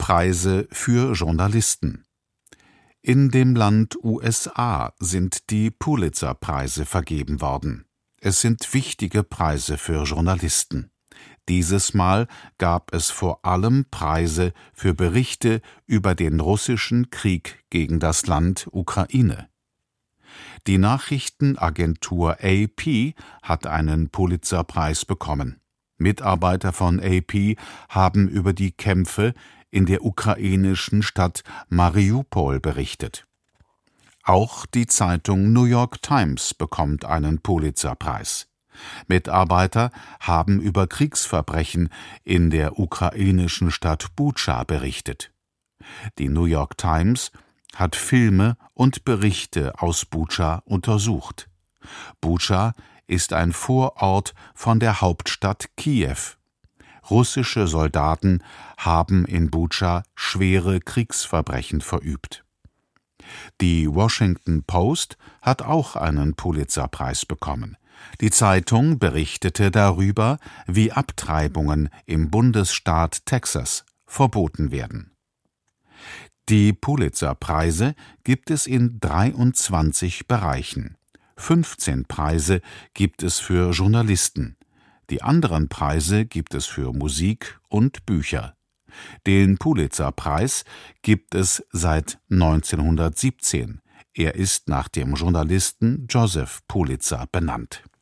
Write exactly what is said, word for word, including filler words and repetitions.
Preise für Journalisten. In dem Land U S A sind die Pulitzer-Preise vergeben worden. Es sind wichtige Preise für Journalisten. Dieses Mal gab es vor allem Preise für Berichte über den russischen Krieg gegen das Land Ukraine. Die Nachrichtenagentur A P hat einen Pulitzer-Preis bekommen. Mitarbeiter von A P haben über die Kämpfe in der ukrainischen Stadt Mariupol berichtet. Auch die Zeitung New York Times bekommt einen Pulitzer-Preis. Mitarbeiter haben über Kriegsverbrechen in der ukrainischen Stadt Butscha berichtet. Die New York Times hat Filme und Berichte aus Butscha untersucht. Butscha ist ein Vorort von der Hauptstadt Kiew. Russische Soldaten haben in Butscha schwere Kriegsverbrechen verübt. Die Washington Post hat auch einen Pulitzer-Preis bekommen. Die Zeitung berichtete darüber, wie Abtreibungen im Bundesstaat Texas verboten werden. Die Pulitzer-Preise gibt es in dreiundzwanzig Bereichen. fünfzehn Preise gibt es für Journalisten. Die anderen Preise gibt es für Musik und Bücher. Den Pulitzer-Preis gibt es seit neunzehnhundertsiebzehn. Er ist nach dem Journalisten Joseph Pulitzer benannt.